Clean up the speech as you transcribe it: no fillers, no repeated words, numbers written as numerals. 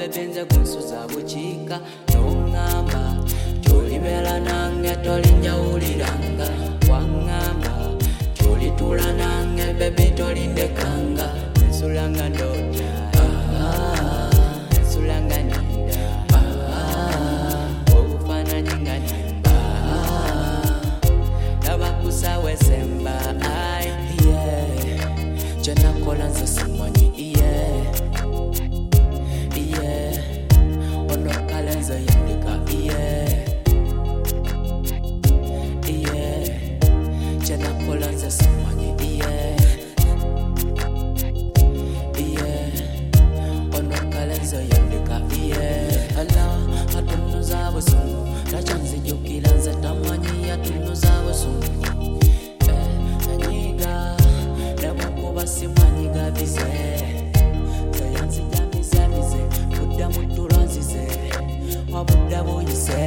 bebenze kunsuza buchika nongamba tolibela nange tolinjawuliranga wangamba tolitula nange bebe tolindekanga nsulanga ndota nsulanga nida obufaananyi nga nimba nabakusawe semba kyenakola nze simanyi onokala nze yandika kyenakola nze simanyi onokala nze yandika ala atunuza busungu nakyanzijukira nze tamanyi atunuza busungu anyiga nabakuba simanyiga bize yanzijamize budda mutula nzize wabudda buyise